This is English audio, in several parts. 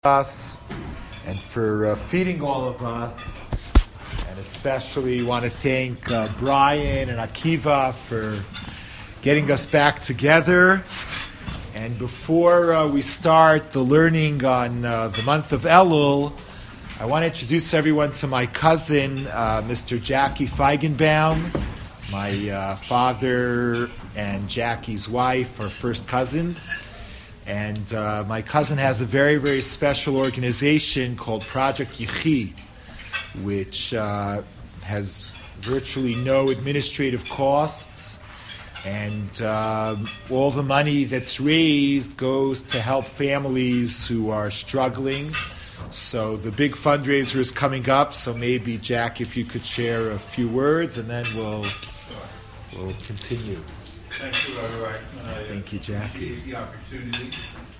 us and for feeding all of us, and especially want to thank Brian and Akiva for getting us back together. And before we start the learning on the month of Elul, I want to introduce everyone to my cousin, Mr. Jackie Feigenbaum. My father and Jackie's wife are first cousins. And my cousin has a very, very special organization called Project Yechi, which has virtually no administrative costs. And all the money that's raised goes to help families who are struggling. So the big fundraiser is coming up. So maybe, Jack, if you could share a few words, and then we'll continue. Thank you, Rabbi. Thank you, Jackie. Appreciate the opportunity.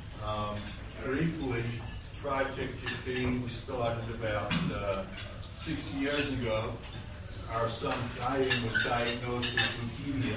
Briefly, Project Yechi, we started about 6 years ago. Our son Chaim was diagnosed with leukemia,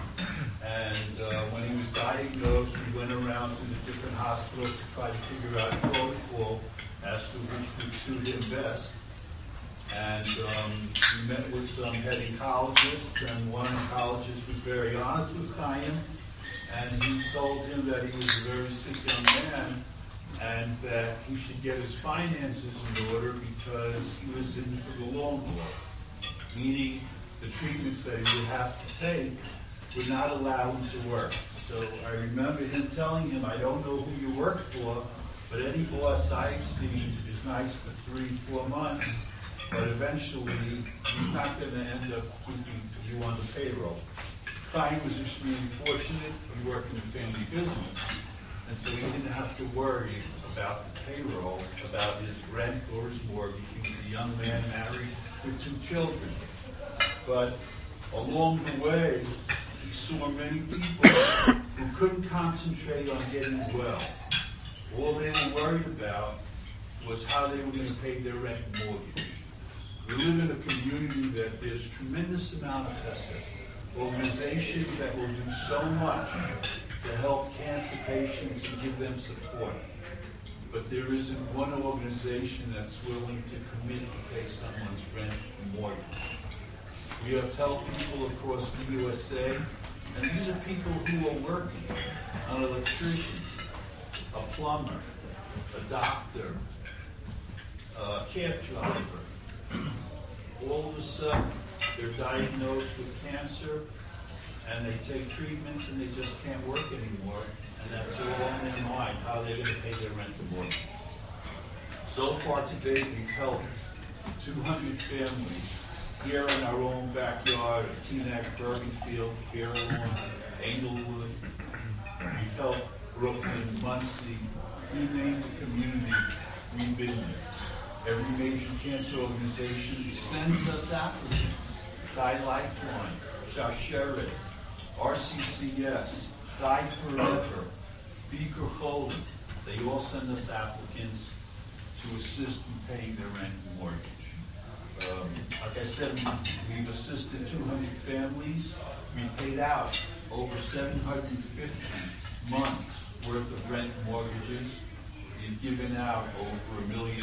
and when he was diagnosed, we went around to the different hospitals to try to figure out a protocol as to which would suit him best. And we met with some head oncologists, and one oncologist was very honest with Chaim, and he told him that he was a very sick young man and that he should get his finances in order because he was in for the long haul, meaning the treatments that he would have to take would not allow him to work. So I remember him telling him, I don't know who you work for, but any boss I've seen is nice for 3-4 months. But eventually, he's not going to end up keeping you on the payroll. Chaim was extremely fortunate. He worked in the family business. And so he didn't have to worry about the payroll, about his rent or his mortgage. He was a young man married with 2 children. But along the way, he saw many people who couldn't concentrate on getting well. All they were worried about was how they were going to pay their rent and mortgage. We live in a community that there's tremendous amount of organizations that will do so much to help cancer patients and give them support. But there isn't one organization that's willing to commit to pay someone's rent and mortgage. We have helped people across the USA, and these are people who are working, an electrician, a plumber, a doctor, a cab driver. All of a sudden, they're diagnosed with cancer, and they take treatments, and they just can't work anymore, and that's all on their mind, how they're going to pay their rent and mortgage. So far today, we've helped 200 families here in our own backyard of Teaneck, Bergenfield, Fairlawn, Englewood. We've helped Brooklyn, Muncie, you name the community, we've been there. Every major cancer organization sends us applicants. Chai Lifeline, Shasheret, RCCS, Chai Forever, Beaker Cholim. They all send us applicants to assist in paying their rent and mortgage. Like I said, we've assisted 200 families. We've paid out over 750 months worth of rent and mortgages. We've given out over $1 million.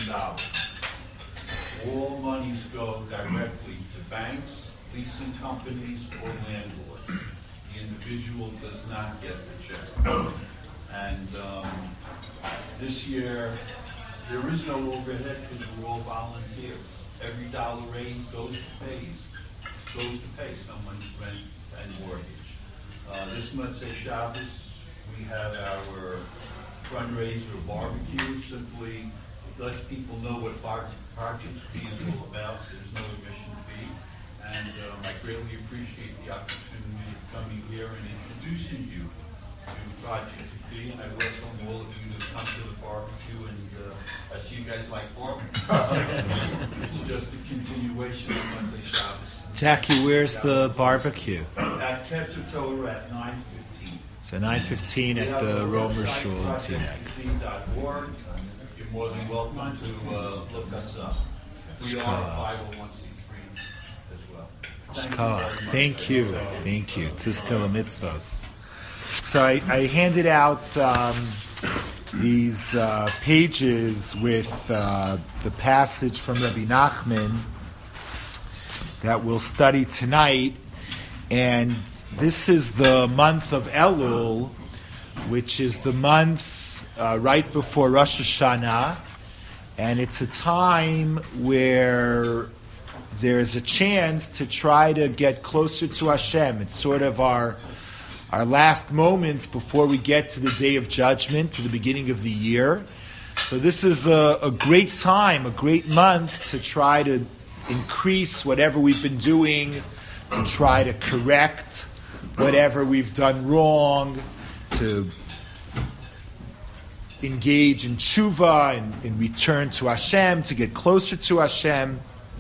All monies go directly to banks, leasing companies, or landlords. The individual does not get the check. And this year, there is no overhead because we're all volunteers. Every dollar raised goes to pay someone's rent and mortgage. This Motzei Shabbos, we have our fundraiser barbecue. Simply lets people know what Project Yechi is all about. There's no admission fee. And I greatly appreciate the opportunity of coming here and introducing you to Project Yechi. And I welcome all of you to come to the barbecue. And I see you guys like barbecue. It's just a continuation of Motzei Shabbos. Jackie, where's the barbecue? At Keter Torah at 9:15. So 9:15 at the Romer Shul in Teaneck. You're more than welcome to look us up. We are 501c3 as well. Thank you. Tizkel mitzvos. So I handed out these pages with the passage from Rabbi Nachman that we'll study tonight. And this is the month of Elul, which is the month right before Rosh Hashanah. And it's a time where there's a chance to try to get closer to Hashem. It's sort of our last moments before we get to the Day of Judgment, to the beginning of the year. So this is a great time, a great month to try to increase whatever we've been doing, to try to correct whatever we've done wrong, to engage in tshuva and in return to Hashem, to get closer to Hashem,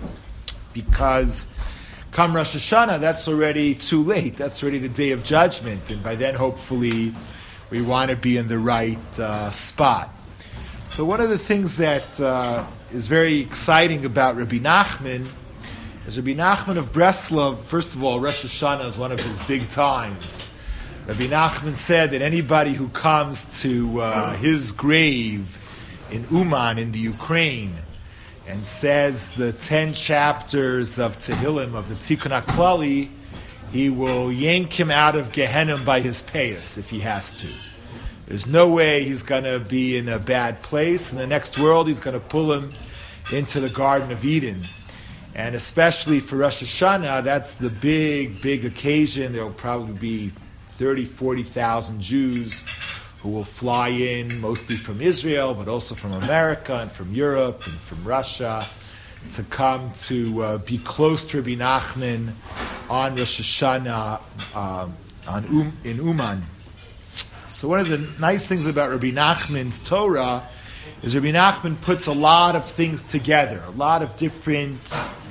because come Rosh Hashanah, that's already too late. That's already the Day of Judgment, and by then, hopefully, we want to be in the right spot. So one of the things that is very exciting about Rabbi Nachman is Rabbi Nachman of Breslov. First of all, Rosh Hashanah is one of his big times. Rabbi Nachman said that anybody who comes to his grave in Uman in the Ukraine and says the 10 chapters of Tehillim, of the Tikkun HaKlali, he will yank him out of Gehenna by his payas if he has to. There's no way he's going to be in a bad place. In the next world, he's going to pull him into the Garden of Eden. And especially for Rosh Hashanah, that's the big, big occasion. There will probably be 30,000, 40,000 Jews who will fly in, mostly from Israel, but also from America and from Europe and from Russia, to come to be close to Rabbi Nachman on Rosh Hashanah in Uman. So one of the nice things about Rabbi Nachman's Torah is Rabbi Nachman puts a lot of things together, a lot of different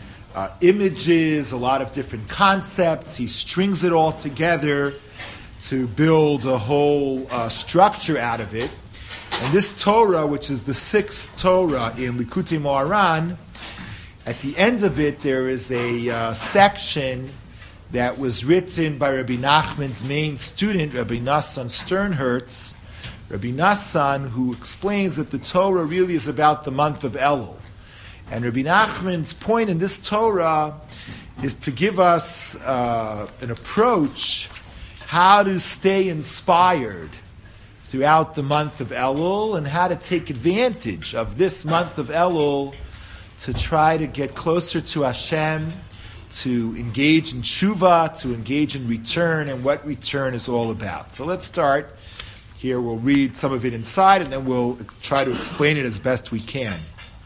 images, a lot of different concepts. He strings it all together to build a whole structure out of it. And this Torah, which is the 6th Torah in Likutei Moharan, at the end of it there is a section that was written by Rabbi Nachman's main student, Rabbi Nassan Sternhertz, Rabbi Nassan, who explains that the Torah really is about the month of Elul. And Rabbi Nachman's point in this Torah is to give us an approach how to stay inspired throughout the month of Elul and how to take advantage of this month of Elul to try to get closer to Hashem, to engage in tshuva, to engage in return, and what return is all about. So let's start here. We'll read some of it inside, and then we'll try to explain it as best we can.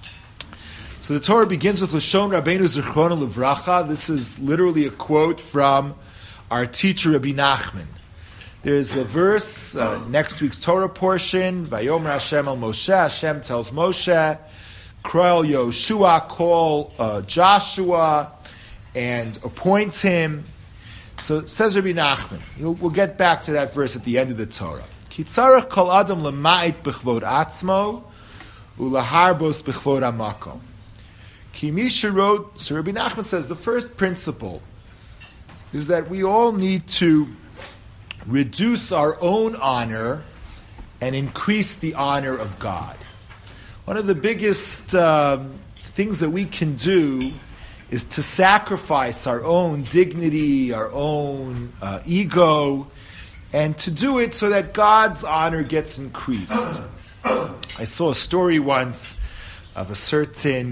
So the Torah begins with Lashon Rabbeinu Zichrono Livracha. This is literally a quote from our teacher Rabbi Nachman. There's a verse, next week's Torah portion, Vayomer Hashem el Moshe, Hashem tells Moshe, Kroel Yoshua, call Joshua, and appoint him. So it says Rabbi Nachman. We'll get back to that verse at the end of the Torah. Ki tzarech kol adam lema'it b'chvod atzmo, ulaharbos b'chvod hamakom. Ki misha wrote, so Rabbi Nachman says the first principle is that we all need to reduce our own honor and increase the honor of God. One of the biggest things that we can do is to sacrifice our own dignity, our own ego, and to do it so that God's honor gets increased. I saw a story once of a certain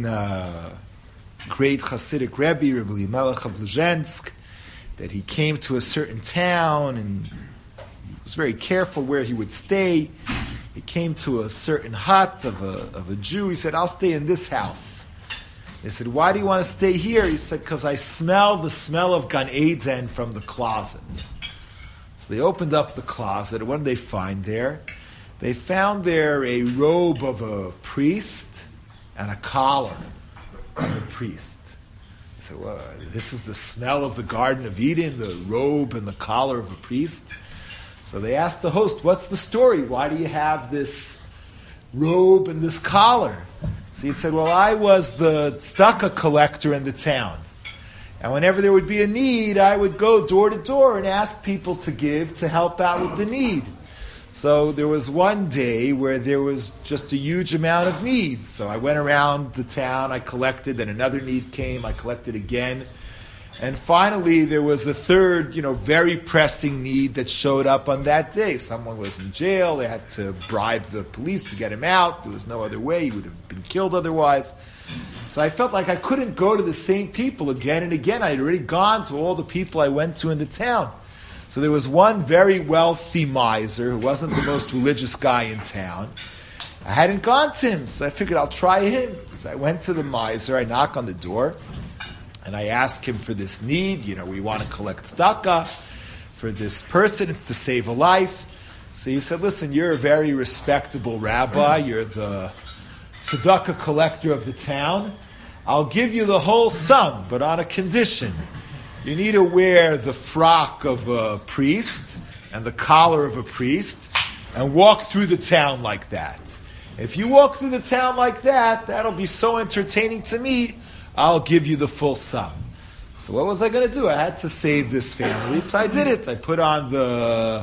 great Hasidic Rebbe, Rebbe Elimelech of Lezhensk, that he came to a certain town and he was very careful where he would stay. He came to a certain hut of a Jew. He said, I'll stay in this house. They said, why do you want to stay here? He said, because I smell the smell of Gan Eden from the closet. So they opened up the closet. What did they find there? They found there a robe of a priest and a collar of a priest. They said, well, this is the smell of the Garden of Eden, the robe and the collar of a priest. So they asked the host, what's the story? Why do you have this robe and this collar? So he said, well, I was the tzedakah collector in the town. And whenever there would be a need, I would go door to door and ask people to give to help out with the need. So there was one day where there was just a huge amount of needs. So I went around the town, I collected, then another need came, I collected again. And finally, there was a third, very pressing need that showed up on that day. Someone was in jail. They had to bribe the police to get him out. There was no other way. He would have been killed otherwise. So I felt like I couldn't go to the same people again and again. I had already gone to all the people I went to in the town. So there was one very wealthy miser who wasn't the most religious guy in town. I hadn't gone to him, so I figured I'll try him. So I went to the miser. I knock on the door. And I ask him for this need. We want to collect tzedakah for this person. It's to save a life. So he said, listen, you're a very respectable rabbi. You're the tzedakah collector of the town. I'll give you the whole sum, but on a condition. You need to wear the frock of a priest and the collar of a priest and walk through the town like that. If you walk through the town like that, that'll be so entertaining to me, I'll give you the full sum. So what was I going to do? I had to save this family, so I did it. I put on the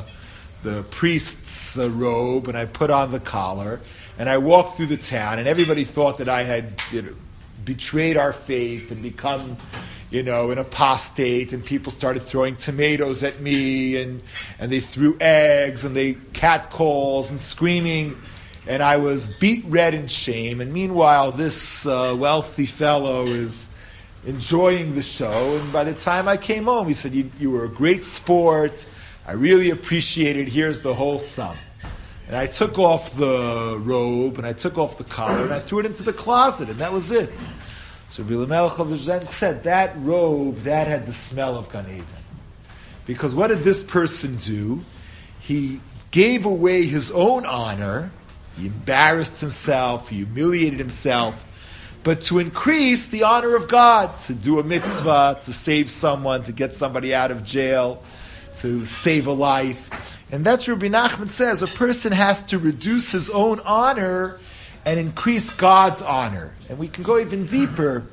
priest's robe, and I put on the collar, and I walked through the town, and everybody thought that I had betrayed our faith and become, an apostate, and people started throwing tomatoes at me, and they threw eggs, and they catcalls and screaming. And I was beat red in shame. And meanwhile, this wealthy fellow is enjoying the show. And by the time I came home, he said, you were a great sport. I really appreciate it. Here's the whole sum. And I took off the robe, and I took off the collar, and I threw it into the closet, and that was it. So Rabbi Melech of Lezhensk said, that robe, that had the smell of Gan Eden. Because what did this person do? He gave away his own honor. He embarrassed himself, he humiliated himself, but to increase the honor of God, to do a mitzvah, to save someone, to get somebody out of jail, to save a life. And that's what Rabbi Nachman says, a person has to reduce his own honor and increase God's honor. And we can go even deeper.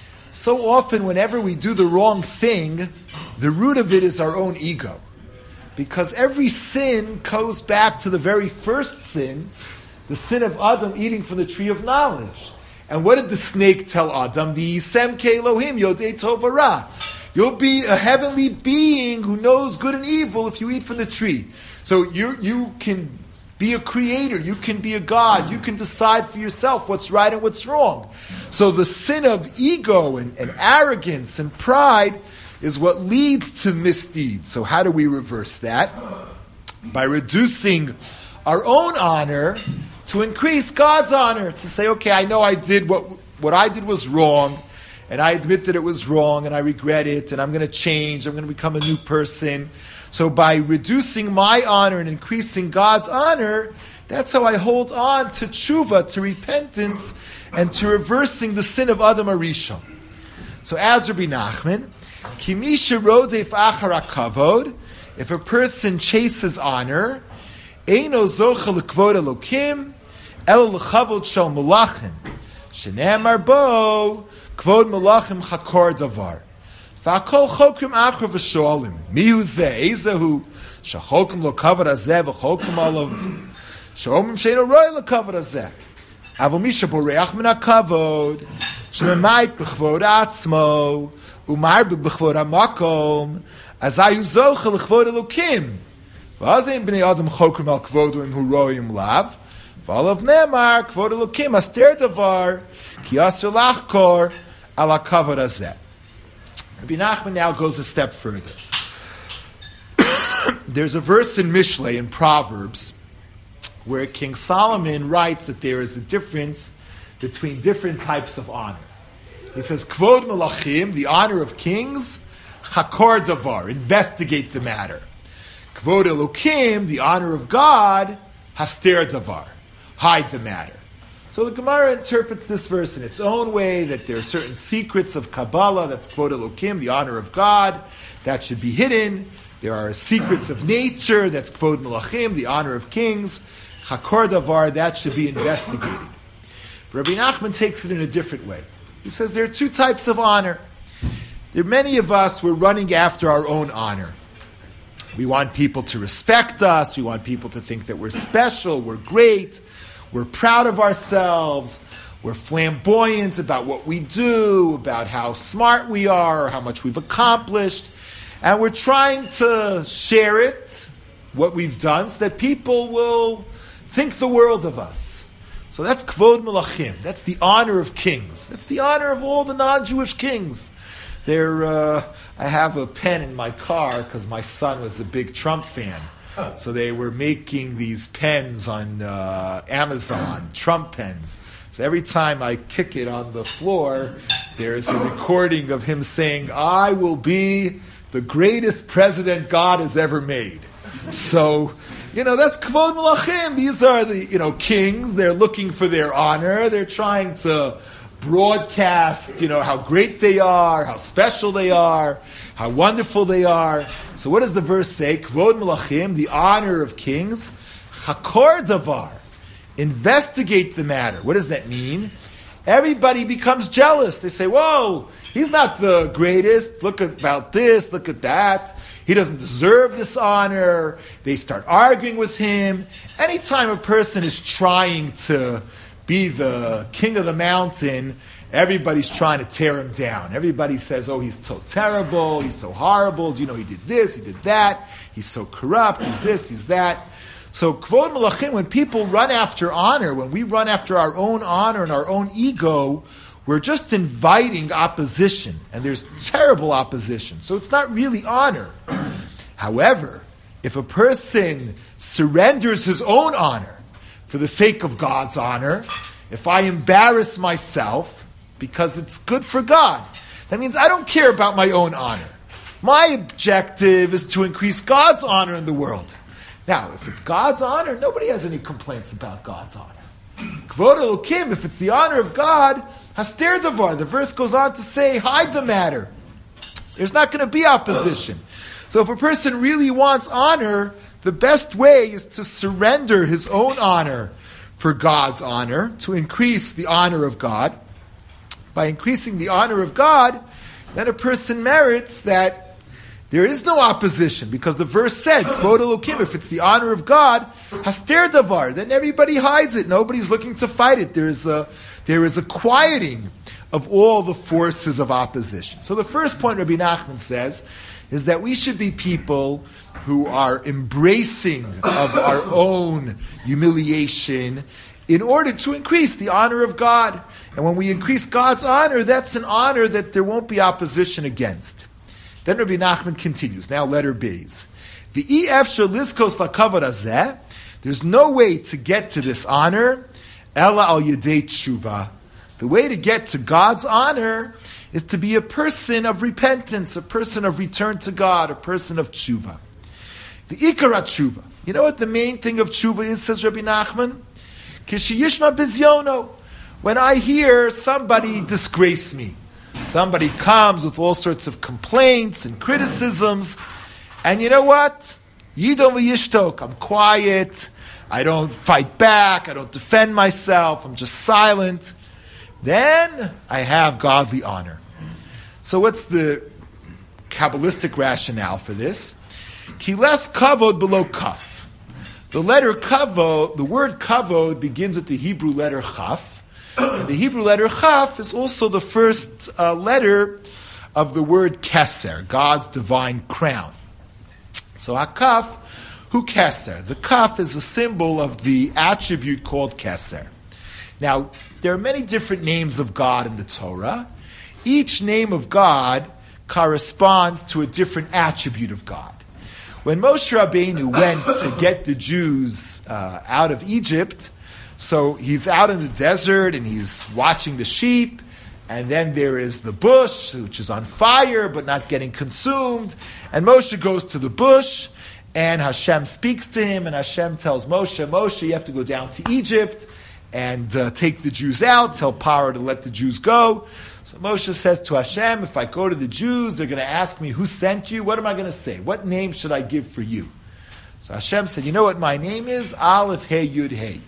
So often, whenever we do the wrong thing, the root of it is our own ego. Because every sin goes back to the very first sin, the sin of Adam eating from the tree of knowledge. And what did the snake tell Adam? V'yisem ke'Elohim yodei tov v'ra. You'll be a heavenly being who knows good and evil if you eat from the tree. So you can be a creator, you can be a God, you can decide for yourself what's right and what's wrong. So the sin of ego and arrogance and pride is what leads to misdeeds. So how do we reverse that? By reducing our own honor to increase God's honor, to say, okay, I know I did what I did was wrong, and I admit that it was wrong, and I regret it, and I'm going to change, I'm going to become a new person. So by reducing my honor and increasing God's honor, that's how I hold on to tshuva, to repentance, and to reversing the sin of Adam Arishon. So adds Rabbi Nachman, Ki misha rodef achar hakavod, if a person chases honor, eino zocha l'kvod Elokim, el l'chavod shel malachim, shene'amar bo, kvod malachim chakor davar. V'akol chokrim achar v'shoalim, mihu zeh, ezehu, shachokrim lo kavod hazeh, v'chokrim alav, she'omrim she'eno roi lo kavod hazeh. Avol misha boreach min hakavod, she'memayit b'chvod atzmo, umar b'chvod hamakom, azayu zocha l'chvod Elokim. V'azein b'nei adam chokrim al kvodim hu roim lav, v'alav ne'mar kvod Elokim aster davar, ki aser lachkor ala kavod hazeh. Rabbi Nachman now goes a step further. There's a verse in Mishlei, in Proverbs, where King Solomon writes that there is a difference between different types of honor. He says, Kvod Melachim, the honor of kings, Chakor Davar, investigate the matter. Kvod Elokim, the honor of God, Haster Davar, hide the matter. So the Gemara interprets this verse in its own way, that there are certain secrets of Kabbalah, that's Kvod Elokim, the honor of God, that should be hidden. There are secrets of nature, that's Kvod Melachim, the honor of kings, Chakor Davar, that should be investigated. Rabbi Nachman takes it in a different way. He says there are two types of honor. There are many of us, we're running after our own honor. We want people to respect us. We want people to think that we're special, we're great, we're proud of ourselves, we're flamboyant about what we do, about how smart we are, how much we've accomplished. And we're trying to share it, what we've done, so that people will think the world of us. So that's Kvod Melachim. That's the honor of kings. That's the honor of all the non-Jewish kings. I have a pen in my car because my son was a big Trump fan. So they were making these pens on Amazon, Trump pens. So every time I kick it on the floor, there's a recording of him saying, "I will be the greatest president God has ever made." So, that's Kvod Melachim. These are the, kings. They're looking for their honor. They're trying to broadcast, how great they are, how special they are, how wonderful they are. So what does the verse say? Kvod Melachim, the honor of kings. Chakor davar, investigate the matter. What does that mean? Everybody becomes jealous. They say, whoa, he's not the greatest. Look about this, look at that. He doesn't deserve this honor. They start arguing with him. Anytime a person is trying to be the king of the mountain, everybody's trying to tear him down. Everybody says, oh, he's so terrible, he's so horrible. Do you know he did this, he did that. He's so corrupt, he's this, he's that. So, Kvod Melachim, when people run after honor, when we run after our own honor and our own ego, we're just inviting opposition, and there's terrible opposition. So it's not really honor. However, if a person surrenders his own honor for the sake of God's honor, if I embarrass myself because it's good for God, that means I don't care about my own honor. My objective is to increase God's honor in the world. Now, if it's God's honor, nobody has any complaints about God's honor. Kvod Elokim, if it's the honor of God, Haster Davar, the verse goes on to say, hide the matter. There's not going to be opposition. So if a person really wants honor, the best way is to surrender his own honor for God's honor, to increase the honor of God. By increasing the honor of God, then a person merits that there is no opposition, because the verse said, Kvod Elokim, if it's the honor of God, Haster Davar, then everybody hides it. Nobody's looking to fight it. There is a quieting of all the forces of opposition. So the first point Rabbi Nachman says is that we should be people who are embracing of our own humiliation in order to increase the honor of God. And when we increase God's honor, that's an honor that there won't be opposition against. Then Rabbi Nachman continues. Now letter B's. The EF shaliskos lakavod hazeh. There's no way to get to this honor. Ella al yedei tshuva. The way to get to God's honor is to be a person of repentance, a person of return to God, a person of tshuva. The ikarat tshuva. You know what the main thing of tshuva is, says Rabbi Nachman? Kishiyishma bizyono. When I hear somebody disgrace me, somebody comes with all sorts of complaints and criticisms, and you know what? Yidom v'yishtok. I'm quiet. I don't fight back. I don't defend myself. I'm just silent. Then I have godly honor. So what's the Kabbalistic rationale for this? Ki les kavod below kaf. The letter kavod, the word kavod begins with the Hebrew letter chaf. And the Hebrew letter chaf is also the first letter of the word keser, God's divine crown. So hakaf, hu keser. The kaf is a symbol of the attribute called keser. Now, there are many different names of God in the Torah. Each name of God corresponds to a different attribute of God. When Moshe Rabbeinu went to get the Jews out of Egypt, so he's out in the desert and he's watching the sheep, and then there is the bush, which is on fire but not getting consumed, and Moshe goes to the bush, and Hashem speaks to him, and Hashem tells Moshe, you have to go down to Egypt and take the Jews out, tell Paro to let the Jews go. So Moshe says to Hashem, if I go to the Jews, they're going to ask me, who sent you? What am I going to say? What name should I give for you? So Hashem said, you know what my name is? Aleph, Hey, Yud, Hey.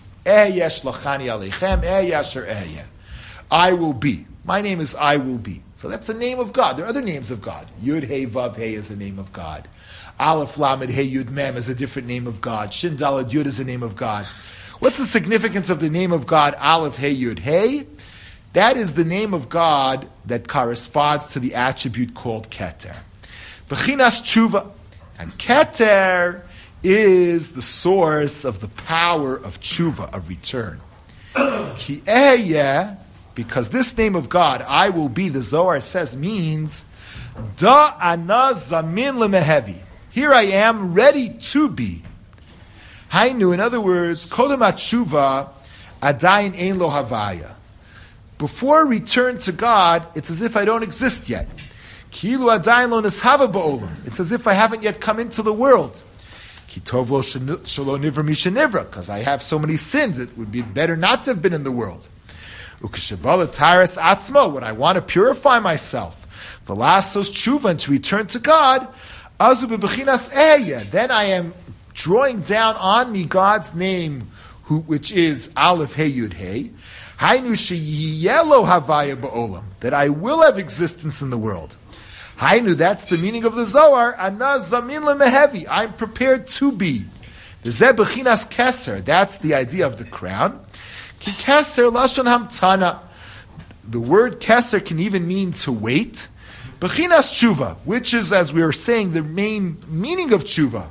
I will be. My name is I will be. So that's a name of God. There are other names of God. Yud Hey Vav Hey is a name of God. Aleph Lamed Hey Yud Mem is a different name of God. Shin Daled Yud is a name of God. What's the significance of the name of God, Aleph Hey Yud Hey? That is the name of God that corresponds to the attribute called Keter. Bechinas Tshuva. And Keter is the source of the power of Tshuva, of return. Ki Ehyeh, because this name of God, I will be, the Zohar says, means Da ana zamin lemehevi. Here I am, ready to be. Hainu, in other words, kodem atshuva adayin ein lo havaya. Before return to God, it's as if I don't exist yet. Kilu adayin lo nishava ba'olam. It's as if I haven't yet come into the world. Ki tov lo shelo nivra misha nivra, because I have so many sins, it would be better not to have been in the world. Ukeshabala taras atzmo, when I want to purify myself, the last those tshuva, and to return to God, azu bebechinas ehyeh, then I am drawing down on me God's name, which is Aleph Hey Yud Hey, hainu sheyelo havaya ba'olam, that I will have existence in the world. Hainu, that's the meaning of the Zohar, ana zamin lemehevi, I'm prepared to be. V'zeh bechinas keser, that's the idea of the crown. Ki keser lashon hamtana. The word keser can even mean to wait. Bechinas tshuva, which is, as we were saying, the main meaning of tshuva.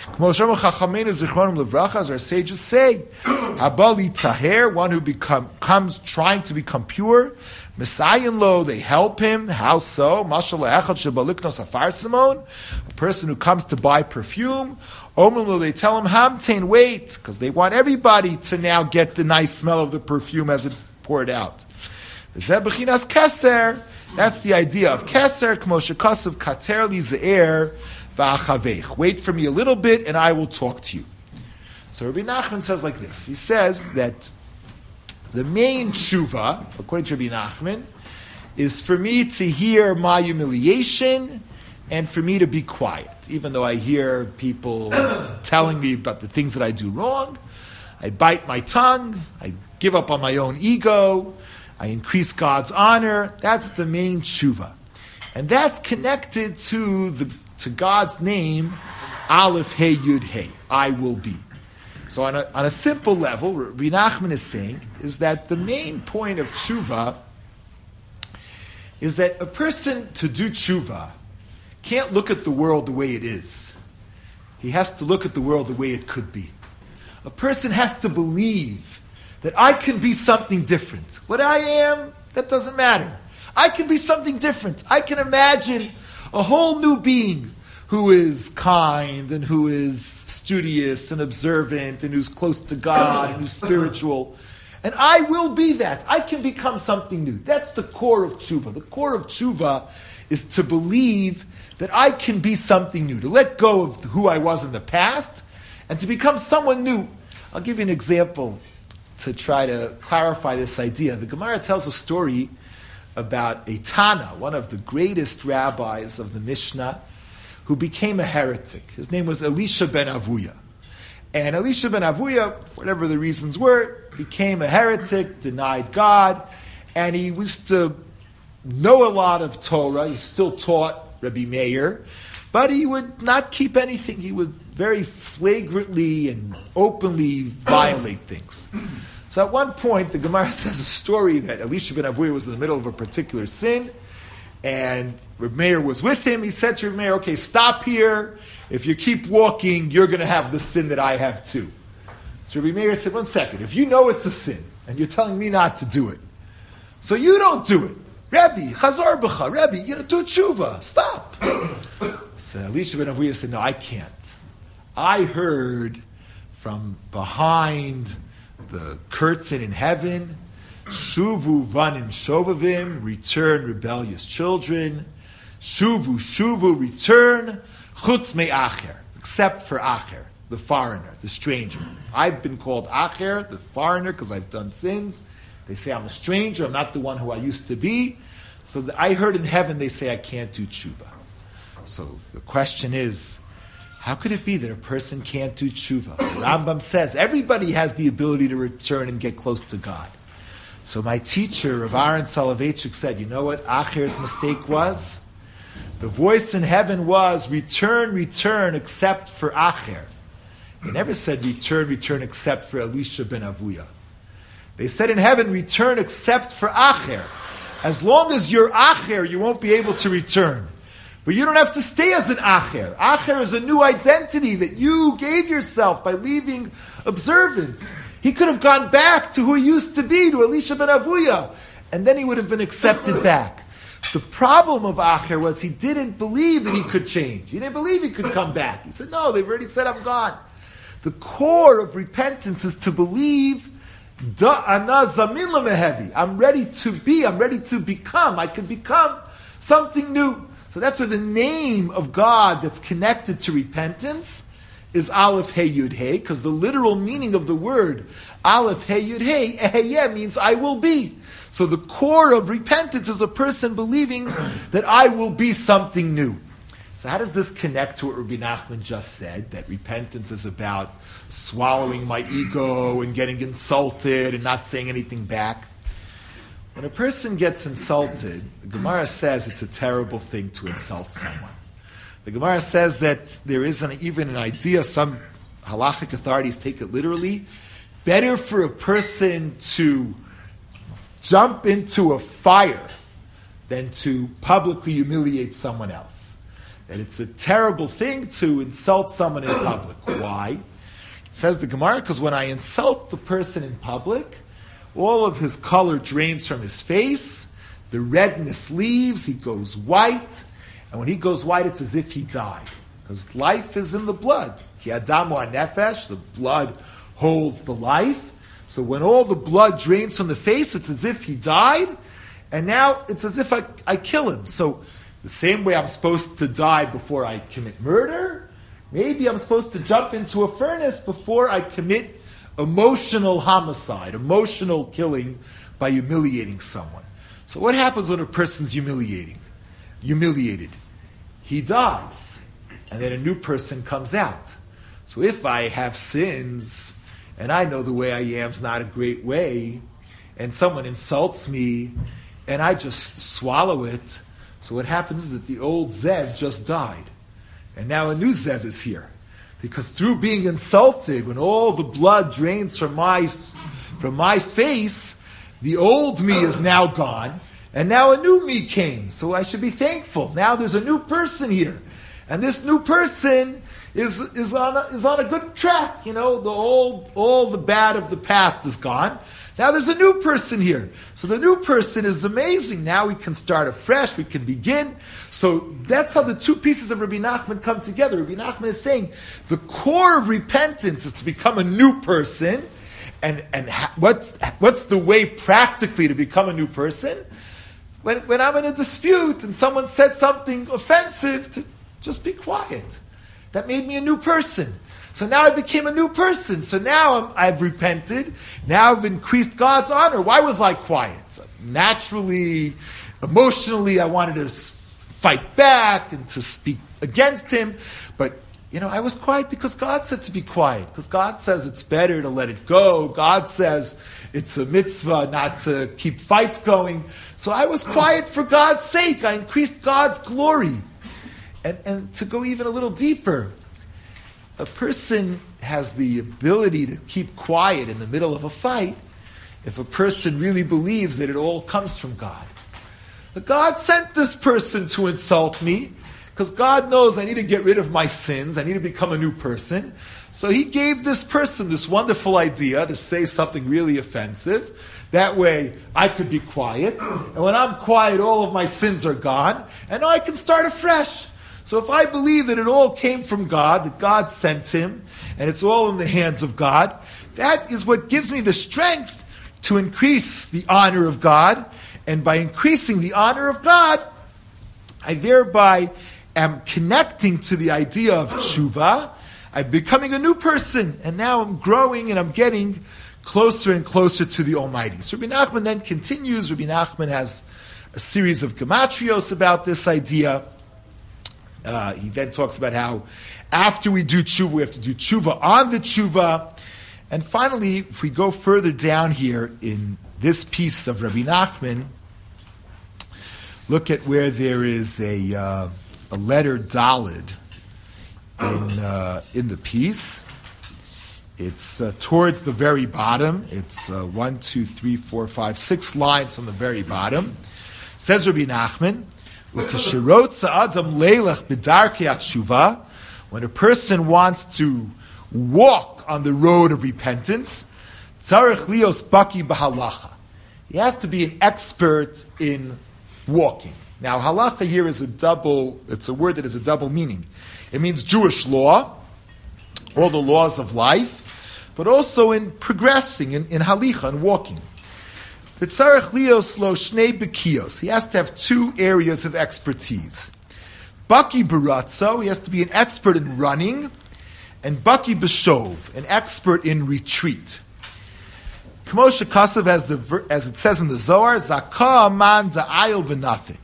As our sages say, habali taher, one who comes trying to become pure. Messiah lo, they help him. How so? A person who comes to buy perfume. Omrim, they tell him, hamtain, wait, because they want everybody to now get the nice smell of the perfume as it poured out. Bechinas keser. That's the idea of keser, k'moshekasav kater li ze'er v'achavech. Wait for me a little bit and I will talk to you. So Rabbi Nachman says like this. He says that the main tshuva, according to Rabbi Nachman, is for me to hear my humiliation and for me to be quiet. Even though I hear people telling me about the things that I do wrong, I bite my tongue, I give up on my own ego, I increase God's honor. That's the main tshuva. And that's connected to God's name, Aleph Hey Yud Hey, I will be. So on a simple level, what Rabbi Nachman is saying is that the main point of tshuva is that a person to do tshuva can't look at the world the way it is. He has to look at the world the way it could be. A person has to believe that I can be something different. What I am, that doesn't matter. I can be something different. I can imagine a whole new being who is kind and who is studious and observant and who's close to God and who's spiritual. And I will be that. I can become something new. That's the core of tshuva. The core of tshuva is to believe that I can be something new, to let go of who I was in the past and to become someone new. I'll give you an example to try to clarify this idea. The Gemara tells a story about a Tana, one of the greatest rabbis of the Mishnah, who became a heretic. His name was Elisha ben Avuya. And Elisha ben Avuya, whatever the reasons were, became a heretic, denied God, and he used to know a lot of Torah. He still taught Rabbi Meir, but he would not keep anything. He would very flagrantly and openly violate things. So at one point, the Gemara says a story that Elisha ben Avuya was in the middle of a particular sin, and Rabbi Meir was with him. He said to Rabbi Meir, okay, stop here. If you keep walking, you're going to have the sin that I have too. So Rabbi Meir said, 1 second, if you know it's a sin, and you're telling me not to do it, so you don't do it. Rebbe, Chazar B'cha, Rebbe, do tshuva, stop. So Elisha ben Avuya said, no, I can't. I heard from behind the curtain in heaven, Shuvu vanim shovavim, return rebellious children. Shuvu, shuvu, return, chutz me acher, except for acher, the foreigner, the stranger. I've been called acher, the foreigner, because I've done sins. They say I'm a stranger, I'm not the one who I used to be. So I heard in heaven they say I can't do tshuva. So the question is, how could it be that a person can't do tshuva? The Rambam says everybody has the ability to return and get close to God. So my teacher, Rav Aaron Soloveitchik, said, you know what Acher's mistake was? The voice in heaven was, return, return, except for Acher. They never said, return, return, except for Elisha ben Avuya. They said in heaven, return except for Acher. As long as you're Acher, you won't be able to return. But you don't have to stay as an Acher. Acher is a new identity that you gave yourself by leaving observance. He could have gone back to who he used to be, to Elisha ben Avuya, and then he would have been accepted back. The problem of Acher was he didn't believe that he could change. He didn't believe he could come back. He said, no, they've already said I'm gone. The core of repentance is to believe, I'm ready to be, I'm ready to become. I can become something new. So that's where the name of God that's connected to repentance is Aleph Hey Yud Hey, because the literal meaning of the word Aleph Hey Yud Hey, Eheyeh, means I will be. So the core of repentance is a person believing that I will be something new. So how does this connect to what Rabbi Nachman just said, that repentance is about swallowing my ego and getting insulted and not saying anything back? When a person gets insulted, the Gemara says it's a terrible thing to insult someone. The Gemara says that there is even an idea, some halachic authorities take it literally, better for a person to jump into a fire than to publicly humiliate someone else. That it's a terrible thing to insult someone in public. Why? Says the Gemara, because when I insult the person in public, all of his color drains from his face, the redness leaves, he goes white, and when he goes white, it's as if he died. Because life is in the blood. Ki adamu hanefesh, the blood holds the life. So when all the blood drains from the face, it's as if he died, and now it's as if I kill him. So the same way I'm supposed to die before I commit murder, maybe I'm supposed to jump into a furnace before I commit emotional homicide, emotional killing by humiliating someone. So what happens when a person's humiliated? He dies, and then a new person comes out. So if I have sins, and I know the way I am is not a great way, and someone insults me, and I just swallow it, so what happens is that the old Zev just died, and now a new Zev is here. Because through being insulted, when all the blood drains from my face, the old me is now gone, and now a new me came. So I should be thankful. Now there's a new person here, and this new person is on a good track. You know, all the bad of the past is gone. Now there's a new person here. So the new person is amazing. Now we can start afresh. We can begin. So that's how the two pieces of Rabbi Nachman come together. Rabbi Nachman is saying the core of repentance is to become a new person. And what's the way practically to become a new person? When I'm in a dispute and someone said something offensive, to just be quiet. That made me a new person. So now I became a new person. So now I've repented. Now I've increased God's honor. Why was I quiet? So naturally, emotionally, I wanted to fight back and to speak against him. But, I was quiet because God said to be quiet. Because God says it's better to let it go. God says it's a mitzvah not to keep fights going. So I was quiet for God's sake. I increased God's glory. And to go even a little deeper, a person has the ability to keep quiet in the middle of a fight if a person really believes that it all comes from God. But God sent this person to insult me because God knows I need to get rid of my sins. I need to become a new person. So he gave this person this wonderful idea to say something really offensive. That way I could be quiet. And when I'm quiet, all of my sins are gone. And now I can start afresh. So if I believe that it all came from God, that God sent him, and it's all in the hands of God, that is what gives me the strength to increase the honor of God. And by increasing the honor of God, I thereby am connecting to the idea of tshuva. I'm becoming a new person, and now I'm growing and I'm getting closer and closer to the Almighty. So Rabbi Nachman then continues. Rabbi Nachman has a series of gematrios about this idea. He then talks about how after we do tshuva, we have to do tshuva on the tshuva. And finally, if we go further down here in this piece of Rabbi Nachman, look at where there is a a letter Dalid in the piece. It's towards the very bottom. It's 1, 2, 3, 4, 5, 6 lines on the very bottom. Says Rabbi Nachman, when a person wants to walk on the road of repentance, he has to be an expert in walking. Now, halacha here is it's a word that has a double meaning. It means Jewish law, all the laws of life, but also in progressing, in halicha, in walking. He has to have 2 areas of expertise. Baki baratzo, he has to be an expert in running, and Baki b'shov, an expert in retreat. K'moshe Kasav, as it says in the Zohar, Zakah man da'ayil v'nafik.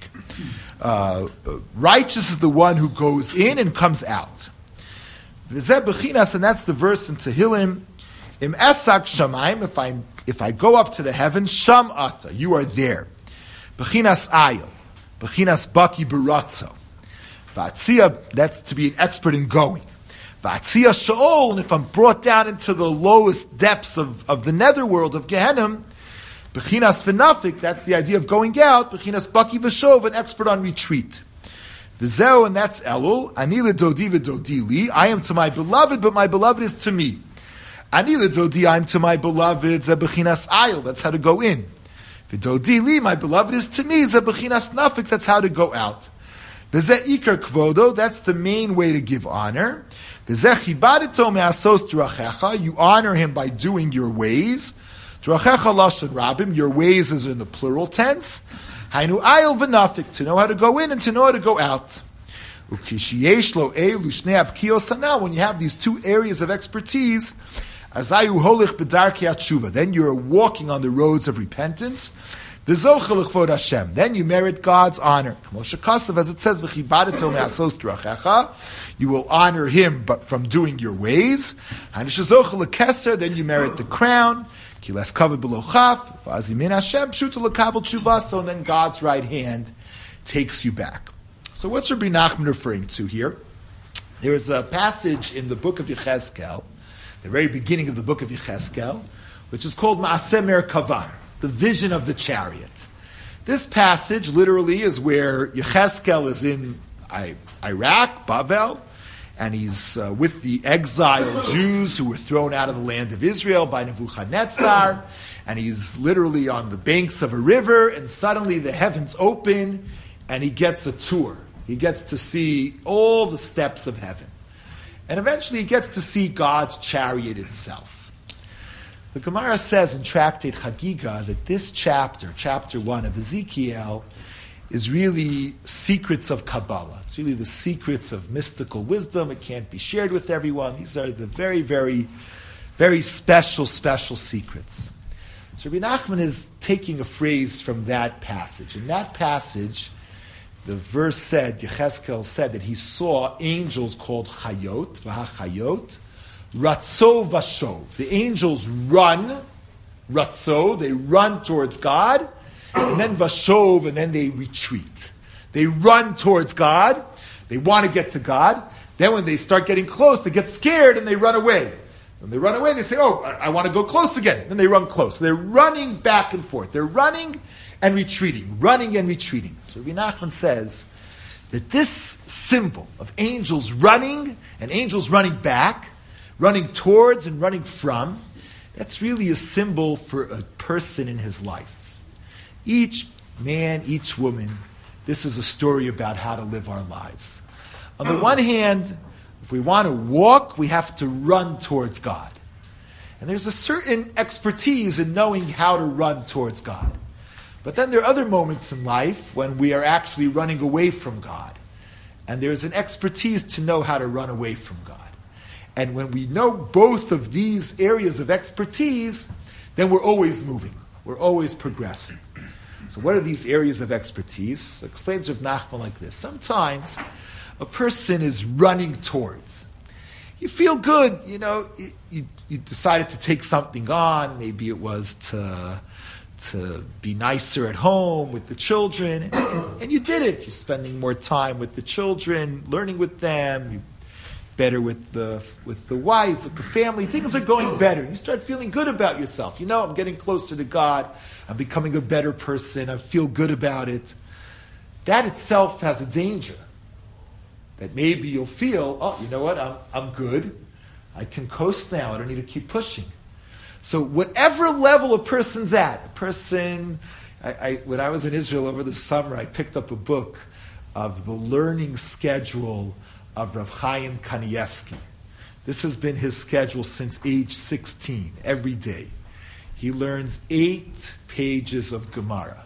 Righteous is the one who goes in and comes out. V'zeh b'chinas, and that's the verse in Tehillim. Im esak shamayim, if I go up to the heavens, sham ata, you are there. B'chinas ayil, b'chinas baki baratzo. V'atzia, that's to be an expert in going. V'atzia sha'ol, and if I'm brought down into the lowest depths of the netherworld of Gehenna, b'chinas v'nafik, that's the idea of going out. B'chinas baki v'shov, an expert on retreat. V'zeo, and that's Elul. Ani l'dodi v'dodi li. I am to my beloved, but my beloved is to me. Ani l'dodi, I am to my beloved. Ze b'chinas ayil, that's how to go in. V'dodi li, my beloved is to me. Ze b'chinas nafik, that's how to go out. V'zeh ikar kvodo, that's the main way to give honor. V'zeh chibadito me'asos drachecha, you honor him by doing your ways. Drachecha lashon rabim, your ways is in the plural tense. Hainu ayil v'nafik, to know how to go in and to know how to go out. Ukishiyesh lo elu shnei abkiyos, now when you have these 2 areas of expertise, azayu holich b'darkei atshuva, then you're walking on the roads of repentance. V'zochel l'chvod Hashem, then you merit God's honor. Moshe Kasav, as it says, v'chibadeto me'asos drachecha, you will honor him but from doing your ways. Hanishazochel l'keser, then you merit the crown. Ki les kavod below chaf, v'azimin Hashem pshuta l'kabel tshuva, so then God's right hand takes you back. So what's Rabbi Nachman referring to here? There is a passage in the book of Yechezkel, the very beginning of the book of Yechezkel, which is called Ma'aseh Merkavah, the vision of the chariot. This passage literally is where Yechezkel is in Iraq, Bavel, and he's with the exiled Jews who were thrown out of the land of Israel by Nebuchadnezzar, and he's literally on the banks of a river, and suddenly the heavens open, and he gets a tour. He gets to see all the steps of heaven. And eventually he gets to see God's chariot itself. The Gemara says in Tractate Chagiga that this chapter, chapter 1 of Ezekiel, is really secrets of Kabbalah. It's really the secrets of mystical wisdom. It can't be shared with everyone. These are the very, very, very special secrets. So Rabbi Nachman is taking a phrase from that passage. In that passage, the verse said, Yechezkel said that he saw angels called Chayot, V'ha-Chayot, Ratzo Vashov. The angels run, Ratzo, they run towards God, and then Vashov, and then they retreat. They run towards God, they want to get to God, then when they start getting close, they get scared and they run away. When they run away, they say, I want to go close again. Then they run close. They're running back and forth. They're running and retreating, running and retreating. So Rabbi Nachman says that this symbol of angels running and angels running back, running towards and running from, that's really a symbol for a person in his life. Each man, each woman, this is a story about how to live our lives. On the one hand, if we want to walk, we have to run towards God. And there's a certain expertise in knowing how to run towards God. But then there are other moments in life when we are actually running away from God. And there's an expertise to know how to run away from God. And when we know both of these areas of expertise, then we're always moving. We're always progressing. So what are these areas of expertise? So explains Rav Nachman like this. Sometimes a person is running towards. You feel good, you decided to take something on. Maybe it was to to be nicer at home with the children, and you did it. You're spending more time with the children, learning with them. You're better with the wife, with the family. Things are going better. You start feeling good about yourself. You know, I'm getting closer to God. I'm becoming a better person. I feel good about it. That itself has a danger. That maybe you'll feel, oh, you know what? I'm good. I can coast now. I don't need to keep pushing. So whatever level a person's at, when I was in Israel over the summer, I picked up a book of the learning schedule of Rav Chaim Kanievsky. This has been his schedule since age 16, every day. He learns 8 pages of Gemara,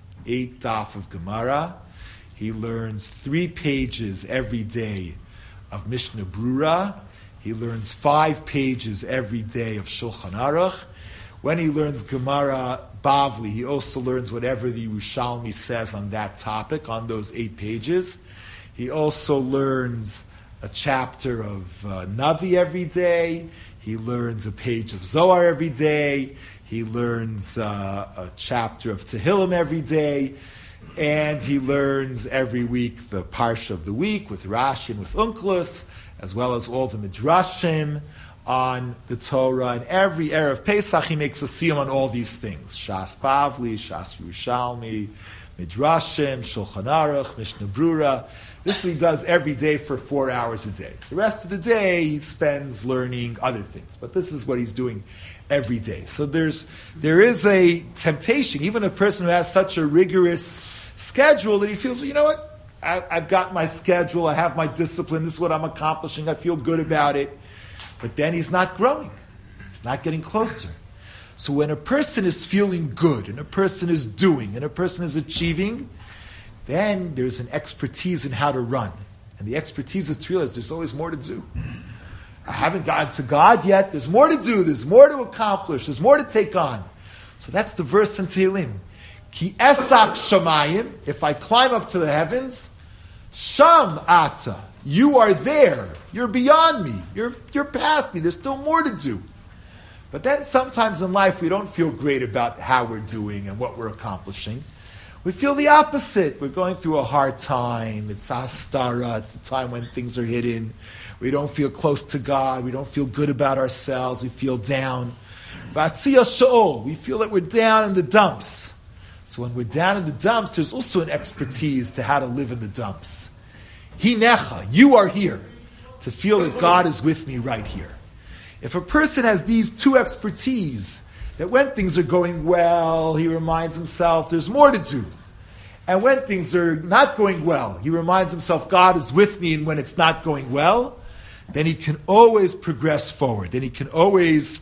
8 daf of Gemara. He learns 3 pages every day of Mishnah Brura. He learns 5 pages every day of Shulchan Aruch. When he learns Gemara Bavli, he also learns whatever the Yerushalmi says on that topic, on those 8 pages. He also learns a chapter of Navi every day. He learns a page of Zohar every day. He learns a chapter of Tehillim every day. And he learns every week the Parsha of the week with Rashi and with Onkelos, as well as all the Midrashim on the Torah. And every Erev Pesach, he makes a siyum on all these things. Shas Bavli, Shas Yerushalmi, Midrashim, Shulchan Aruch, Mishnah Brura. This he does every day for 4 hours a day. The rest of the day, he spends learning other things. But this is what he's doing every day. So there is a temptation, even a person who has such a rigorous schedule, that he feels, you know what? I've got my schedule, I have my discipline, this is what I'm accomplishing, I feel good about it. But then he's not growing. He's not getting closer. So when a person is feeling good, and a person is doing, and a person is achieving, then there's an expertise in how to run. And the expertise is to realize there's always more to do. I haven't gotten to God yet, there's more to do, there's more to accomplish, there's more to take on. So that's the verse in Tehillim. Ki esak shamayim, if I climb up to the heavens, sham ata, you are there, you're beyond me, you're past me, there's still more to do. But then sometimes in life we don't feel great about how we're doing and what we're accomplishing. We feel the opposite. We're going through a hard time. It's hastara. It's a time when things are hidden. We don't feel close to God. We don't feel good about ourselves. We feel down. Vatzia sha'ol. We feel that we're down in the dumps. So when we're down in the dumps, there's also an expertise to how to live in the dumps. Hinecha, you are here to feel that God is with me right here. If a person has these 2 expertise, that when things are going well, he reminds himself there's more to do. And when things are not going well, he reminds himself God is with me, and when it's not going well, then he can always progress forward. Then he can always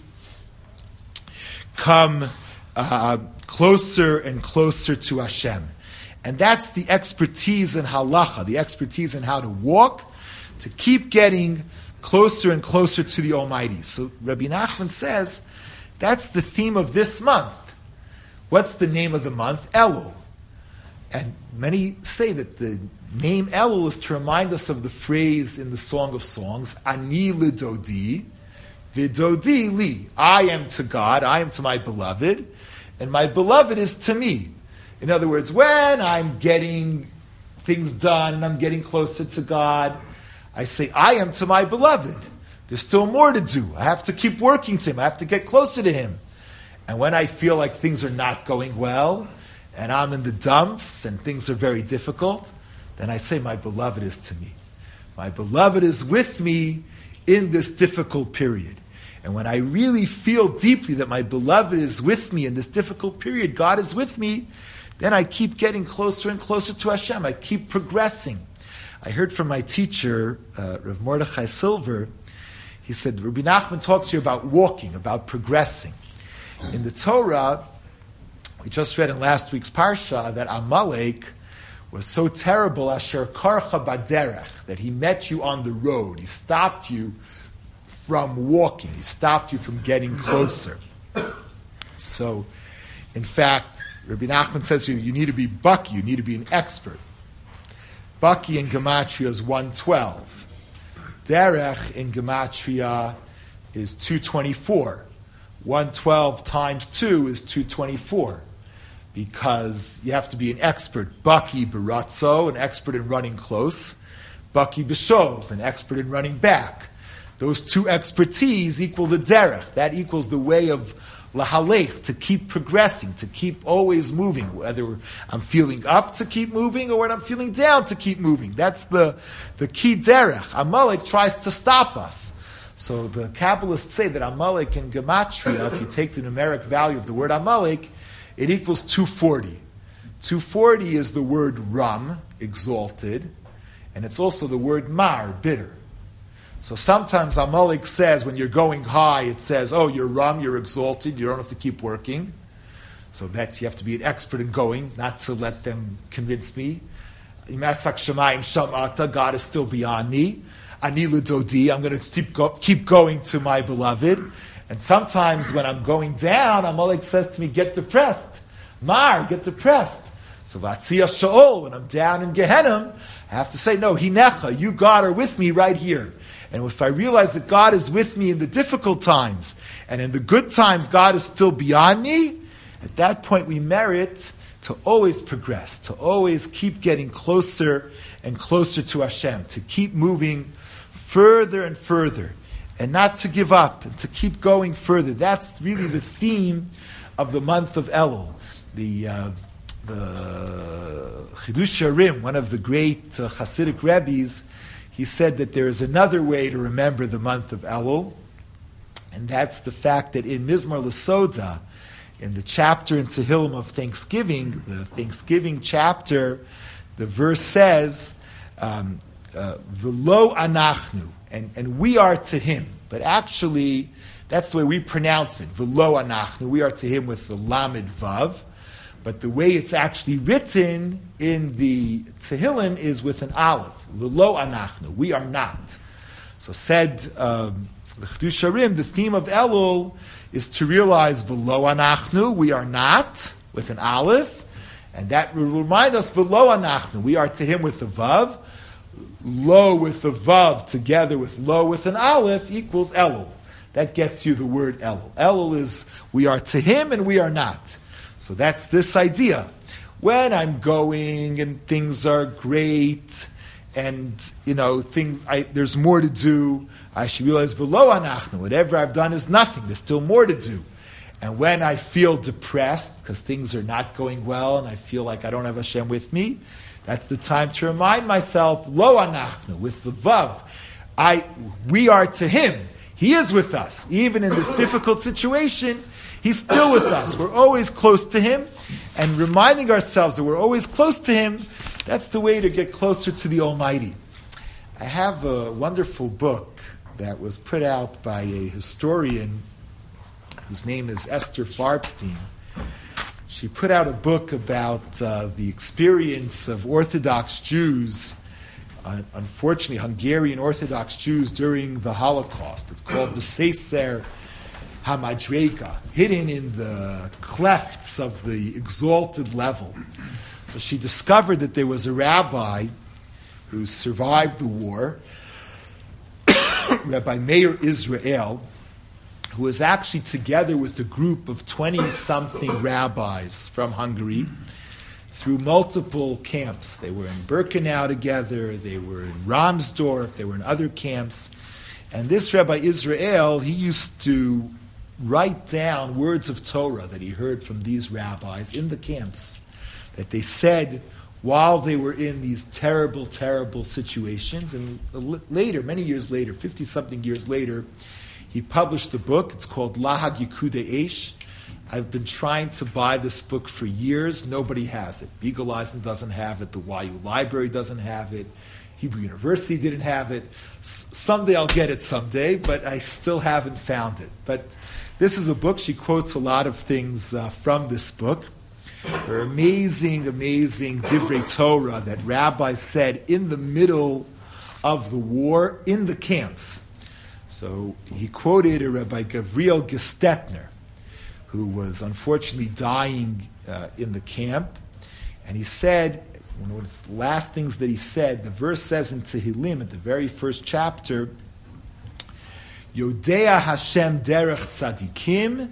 come closer and closer to Hashem. And that's the expertise in halacha, the expertise in how to walk, to keep getting closer and closer to the Almighty. So Rabbi Nachman says, that's the theme of this month. What's the name of the month? Elul. And many say that the name Elul is to remind us of the phrase in the Song of Songs, Ani lidodi, vidodi li. I am to God, I am to my beloved, and my beloved is to me. In other words, when I'm getting things done and I'm getting closer to God, I say, I am to my beloved. There's still more to do. I have to keep working to Him. I have to get closer to Him. And when I feel like things are not going well, and I'm in the dumps, and things are very difficult, then I say, my beloved is to me. My beloved is with me in this difficult period. And when I really feel deeply that my beloved is with me in this difficult period, God is with me, then I keep getting closer and closer to Hashem. I keep progressing. I heard from my teacher, Rav Mordechai Silver. He said, Rabbi Nachman talks here about walking, about progressing. In the Torah, we just read in last week's Parsha that Amalek was so terrible, Asher Karcha Baderech, that he met you on the road. He stopped you from walking. He stopped you from getting closer. So, in fact, Rabbi Nachman says here, you need to be Baki, you need to be an expert. Baki in Gematria is 112. Derech in Gematria is 224. 112 times 2 is 224. because you have to be an expert. Baki Baratzo, an expert in running close. Baki B'shov, an expert in running back. Those two expertise equal the derech. That equals the way of lahalech, to keep progressing, to keep always moving. Whether I'm feeling up to keep moving or when I'm feeling down to keep moving. That's the key derech. Amalek tries to stop us. So the Kabbalists say that Amalek in Gematria, if you take the numeric value of the word Amalek, it equals 240. 240 is the word ram, exalted, and it's also the word mar, bitter. So sometimes Amalek says, when you're going high, it says, oh, you're ram, you're exalted, you don't have to keep working. So you have to be an expert in going, not to let them convince me. Imasak Shemayim Shamata, God is still beyond me. Ani L'Dodi, I'm going to keep going to my beloved. And sometimes when I'm going down, Amalek says to me, get depressed. Mar, get depressed. So Vatzia Sha'ol, when I'm down in Gehenna, I have to say, no, Hinecha, you God are with me right here. And if I realize that God is with me in the difficult times, and in the good times God is still beyond me, at that point we merit to always progress, to always keep getting closer and closer to Hashem, to keep moving further and further, and not to give up, and to keep going further. That's really the theme of the month of Elul. The Chidush Harim, one of the great Hasidic Rebbes, he said that there is another way to remember the month of Elul, and that's the fact that in Mizmor L'Soda, in the chapter in Tehillim of Thanksgiving, the Thanksgiving chapter, the verse says, V'lo anachnu, and we are to him. But actually, that's the way we pronounce it. V'lo anachnu, we are to him with the Lamed Vav. But the way it's actually written in the Tehillim is with an Aleph. V'lo anachnu, we are not. So said the Chidush Harim, the theme of Elul is to realize V'lo anachnu, we are not, with an Aleph. And that will remind us, V'lo anachnu, we are to him with the Vav. Lo with the Vav together with Lo with an Aleph equals Elul. That gets you the word Elul. Elul is we are to him and we are not. So that's this idea. When I'm going and things are great and, there's more to do, I should realize, V'lo anachnu, whatever I've done is nothing. There's still more to do. And when I feel depressed because things are not going well and I feel like I don't have Hashem with me, that's the time to remind myself, Lo anachnu, with the Vav. We are to him. He is with us. Even in this difficult situation, he's still with us. We're always close to him. And reminding ourselves that we're always close to him, that's the way to get closer to the Almighty. I have a wonderful book that was put out by a historian whose name is Esther Farbstein. She put out a book about the experience of Orthodox Jews, unfortunately Hungarian Orthodox Jews during the Holocaust. It's called Beseser HaMadrega, hidden in the clefts of the exalted level. So she discovered that there was a rabbi who survived the war, Rabbi Meir Israel, who was actually together with a group of 20-something rabbis from Hungary through multiple camps. They were in Birkenau together, they were in Ramsdorf, they were in other camps. And this Rabbi Israel, he used to write down words of Torah that he heard from these rabbis in the camps, that they said while they were in these terrible, terrible situations. And later, many years later, 50-something years later, he published the book. It's called Lahag Yekudei Eish. I've been trying to buy this book for years. Nobody has it. Beagle Eisen doesn't have it. The YU Library doesn't have it. Hebrew University didn't have it. Someday I'll get it someday, but I still haven't found it. But this is a book. She quotes a lot of things from this book. There are amazing, amazing Divrei Torah that rabbis said in the middle of the war in the camps. So he quoted a Rabbi Gavriel Gestetner, who was unfortunately dying in the camp. And he said, one of the last things that he said, the verse says in Tehillim, at the very first chapter, Yodea Hashem derech tzadikim,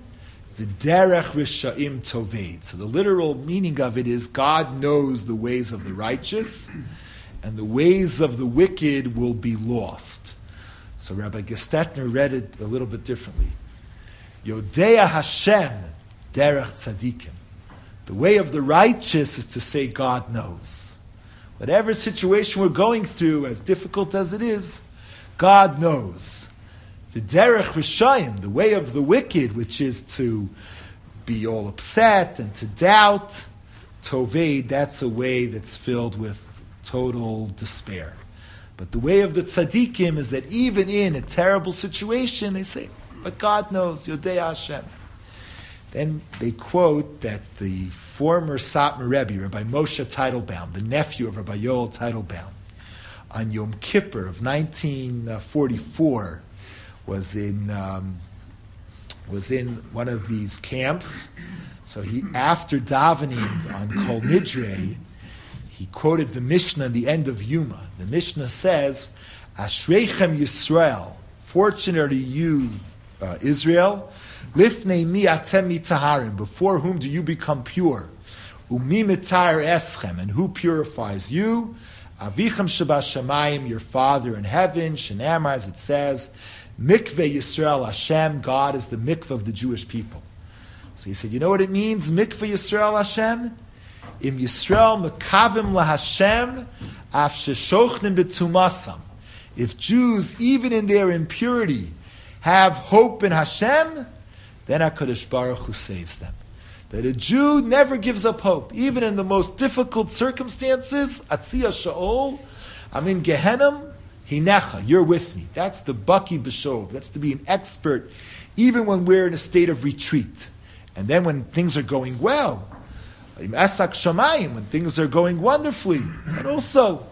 V'derech Risha'im Toved. So the literal meaning of it is God knows the ways of the righteous, and the ways of the wicked will be lost. So Rabbi Gestetner read it a little bit differently. Yodea Hashem derech tzadikim. The way of the righteous is to say God knows. Whatever situation we're going through, as difficult as it is, God knows. The derech rishayim, the way of the wicked, which is to be all upset and to doubt, toved, that's a way that's filled with total despair. But the way of the tzaddikim is that even in a terrible situation, they say, but God knows, Yodei Hashem. Then they quote that the former Satmar Rebbe, Rabbi Moshe Teitelbaum, the nephew of Rabbi Yoel Teitelbaum, on Yom Kippur of 1944, was in one of these camps. So he, after davening on Kol Nidre, he quoted the Mishnah in the end of Yuma. The Mishnah says, Ashreichem Yisrael, fortunate are you, Israel, Lifnei mi atem mitaharim, before whom do you become pure? Umi mitar eschem, and who purifies you? Avichem shebashamayim, your Father in heaven. Shenamar, as it says, Mikveh Yisrael Hashem, God is the mikveh of the Jewish people. So he said, you know what it means, Mikveh Yisrael Hashem? Im Yisrael mekavim laHashem, af sheshochnim betumasam. If Jews, even in their impurity, have hope in Hashem, then HaKadosh Baruch Hu saves them. That a Jew never gives up hope, even in the most difficult circumstances. Atzia Sha'ol, I'm in Gehenna, Hinecha, you're with me. That's the Baki B'Shov. That's to be an expert, even when we're in a state of retreat. And then when things are going well, Asak Shamayim, when things are going wonderfully. And also,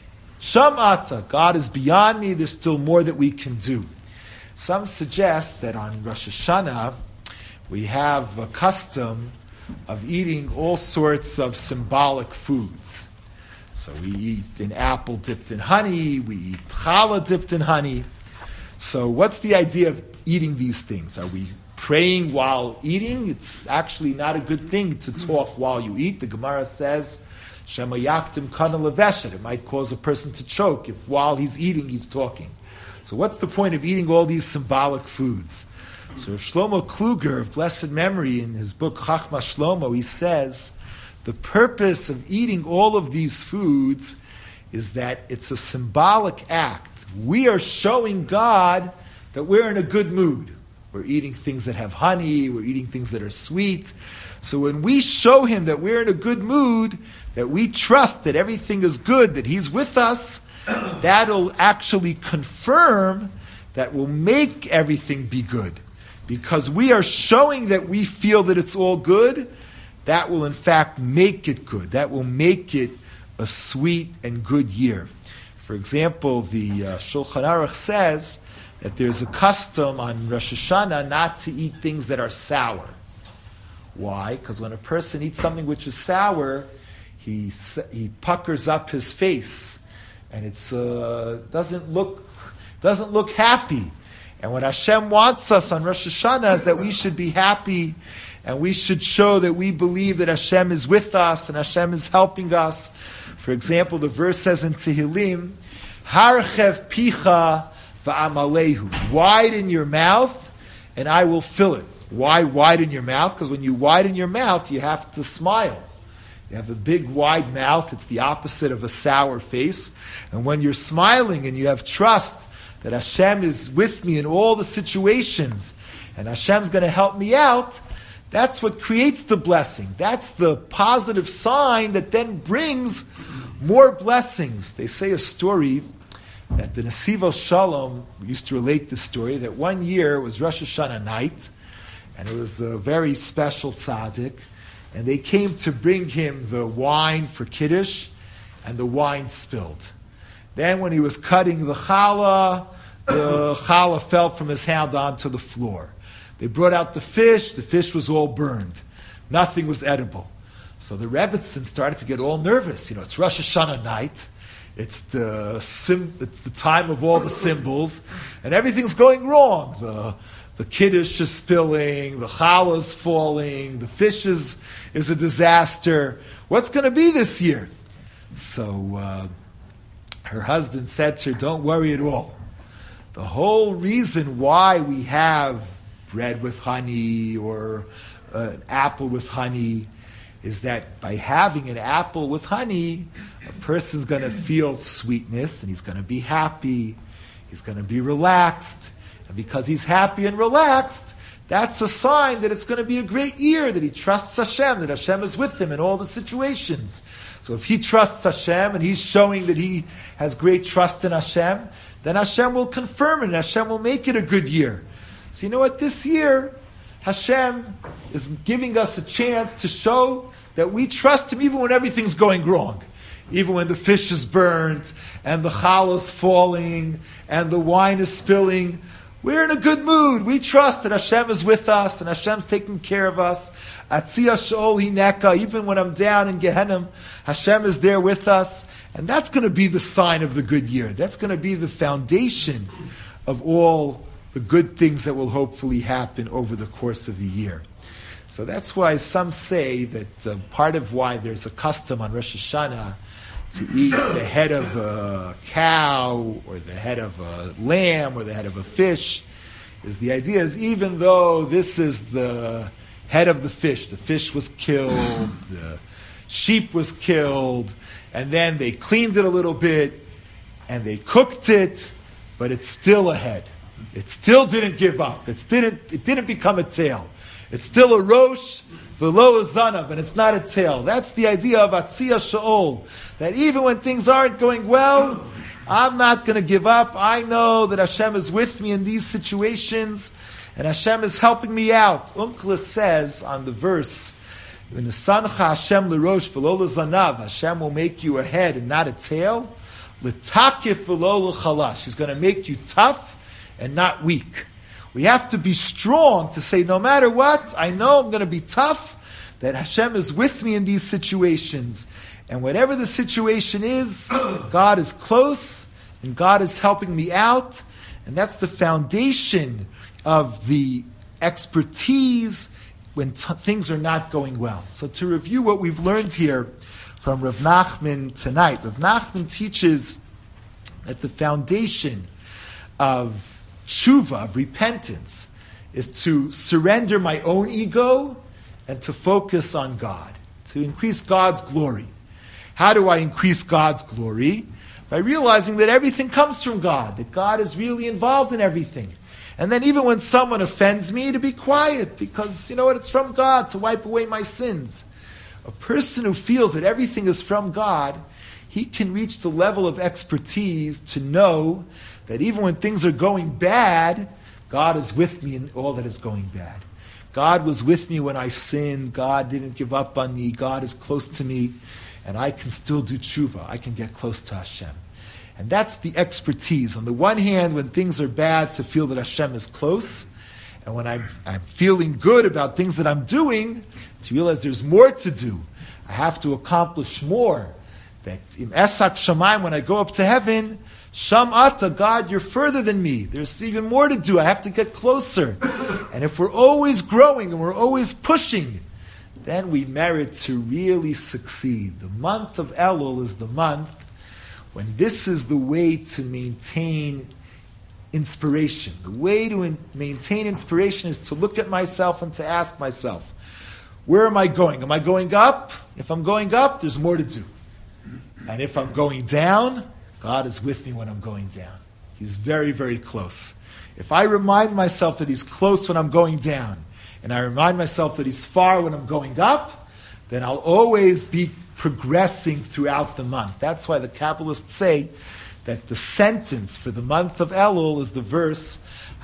Shamata, God is beyond me, there's still more that we can do. Some suggest that on Rosh Hashanah, we have a custom of eating all sorts of symbolic foods. So we eat an apple dipped in honey, we eat challah dipped in honey. So what's the idea of eating these things? Are we praying while eating? It's actually not a good thing to talk while you eat. The Gemara says, Shema yaktim kana leveshet. It might cause a person to choke if while he's eating, he's talking. So what's the point of eating all these symbolic foods? So Rav Shlomo Kluger of blessed memory, in his book Chachma Shlomo, he says, the purpose of eating all of these foods is that it's a symbolic act. We are showing God that we're in a good mood. We're eating things that have honey, we're eating things that are sweet. So when we show Him that we're in a good mood, that we trust that everything is good, that He's with us, that'll actually confirm, that will make everything be good. Because we are showing that we feel that it's all good, that will in fact make it good. That will make it a sweet and good year. For example, the Shulchan Aruch says that there's a custom on Rosh Hashanah not to eat things that are sour. Why? Because when a person eats something which is sour, he puckers up his face, and it doesn't look happy. And what Hashem wants us on Rosh Hashanah is that we should be happy, and we should show that we believe that Hashem is with us and Hashem is helping us. For example, the verse says in Tehillim, Harchev picha va'amalehu. Widen your mouth, and I will fill it. Why widen your mouth? Because when you widen your mouth, you have to smile. You have a big, wide mouth. It's the opposite of a sour face. And when you're smiling and you have trust that Hashem is with me in all the situations, and Hashem's going to help me out, that's what creates the blessing. That's the positive sign that then brings more blessings. They say a story that the Nesiv Shalom used to relate this story, that one year it was Rosh Hashanah night, and it was a very special tzaddik, and they came to bring him the wine for Kiddush, and the wine spilled. Then when he was cutting the challah fell from his hand onto the floor. They brought out the fish was all burned. Nothing was edible. So the Rebbetzin started to get all nervous. It's Rosh Hashanah night. It's the time of all the symbols, and everything's going wrong. The the kiddush is spilling, the challah is falling, the fish is a disaster. What's going to be this year? So her husband said to her, don't worry at all. The whole reason why we have bread with honey or an apple with honey is that by having an apple with honey, a person's going to feel sweetness and he's going to be happy, he's going to be relaxed. And because he's happy and relaxed, that's a sign that it's going to be a great year, that he trusts Hashem, that Hashem is with him in all the situations. So if he trusts Hashem and he's showing that he has great trust in Hashem, then Hashem will confirm it and Hashem will make it a good year. So you know what? This year, Hashem is giving us a chance to show that we trust Him even when everything's going wrong. Even when the fish is burnt, and the challah is falling, and the wine is spilling. We're in a good mood. We trust that Hashem is with us, and Hashem's taking care of us. Atzia Sheol Hineka, even when I'm down in Gehenna, Hashem is there with us. And that's going to be the sign of the good year. That's going to be the foundation of all the good things that will hopefully happen over the course of the year. So that's why some say that part of why there's a custom on Rosh Hashanah to eat the head of a cow or the head of a lamb or the head of a fish is the idea is even though this is the head of the fish was killed, the sheep was killed, and then they cleaned it a little bit and they cooked it, but it's still a head. It still didn't give up. It didn't become a tail. It's still a rosh, v'lo a zanav, and it's not a tail. That's the idea of Atzia Sheol, that even when things aren't going well, I'm not going to give up. I know that Hashem is with me in these situations, and Hashem is helping me out. Unkla says on the verse, V'nesancha Hashem l'rosh v'lo l'zanav, Hashem will make you a head and not a tail. L'takif v'lo l'chalash, He's going to make you tough and not weak. We have to be strong to say, no matter what, I know I'm going to be tough, that Hashem is with me in these situations. And whatever the situation is, God is close, and God is helping me out. And that's the foundation of the expertise when things are not going well. So to review what we've learned here from Rav Nachman tonight, Rav Nachman teaches that the foundation of tshuva, of repentance, is to surrender my own ego and to focus on God, to increase God's glory. How do I increase God's glory? By realizing that everything comes from God, that God is really involved in everything. And then even when someone offends me, to be quiet, because, you know what, it's from God to wipe away my sins. A person who feels that everything is from God, he can reach the level of expertise to know that even when things are going bad, God is with me in all that is going bad. God was with me when I sinned. God didn't give up on me. God is close to me. And I can still do tshuva. I can get close to Hashem. And that's the expertise. On the one hand, when things are bad, to feel that Hashem is close. And when I'm feeling good about things that I'm doing, to realize there's more to do. I have to accomplish more. That in Esak Shamayim, when I go up to heaven, Sham Ata, God, you're further than me. There's even more to do. I have to get closer. And if we're always growing and we're always pushing, then we merit to really succeed. The month of Elul is the month when this is the way to maintain inspiration. The way to maintain inspiration is to look at myself and to ask myself, where am I going? Am I going up? If I'm going up, there's more to do. And if I'm going down, God is with me when I'm going down. He's very, very close. If I remind myself that He's close when I'm going down, and I remind myself that He's far when I'm going up, then I'll always be progressing throughout the month. That's why the Kabbalists say that the sentence for the month of Elul is the verse,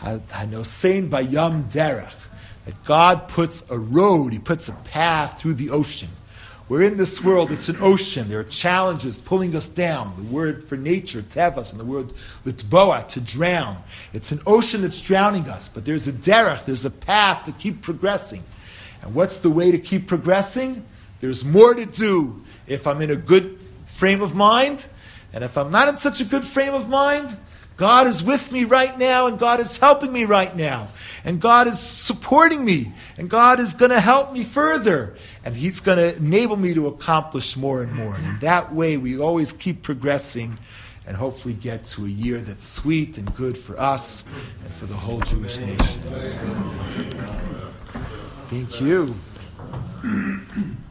Hanosein Bayam Derech, that God puts a road, He puts a path through the ocean. We're in this world, it's an ocean. There are challenges pulling us down. The word for nature, tevas, and the word litboa, to drown. It's an ocean that's drowning us, but there's a derech, there's a path to keep progressing. And what's the way to keep progressing? There's more to do if I'm in a good frame of mind, and if I'm not in such a good frame of mind, God is with me right now, and God is helping me right now. And God is supporting me, and God is going to help me further. And He's going to enable me to accomplish more and more. And in that way, we always keep progressing and hopefully get to a year that's sweet and good for us and for the whole Jewish nation. Thank you.